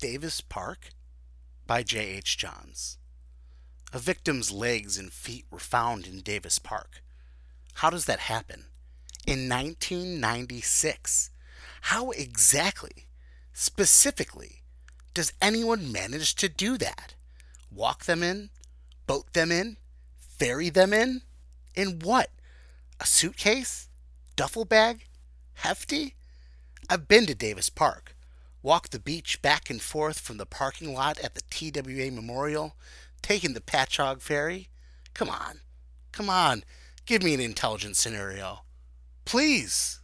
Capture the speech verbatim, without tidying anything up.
Davis Park by J H. Johns. A victim's legs and feet were found in Davis Park. How does that happen? In nineteen ninety-six. How exactly, specifically, does anyone manage to do that? Walk them in? Boat them in? Ferry them in? In what? A suitcase? Duffel bag? Hefty? I've been to Davis Park. Walked the beach back and forth from the parking lot at the T W A Memorial, taken the Patchogue Ferry. Come on. Come on. Give me an intelligent scenario. Please.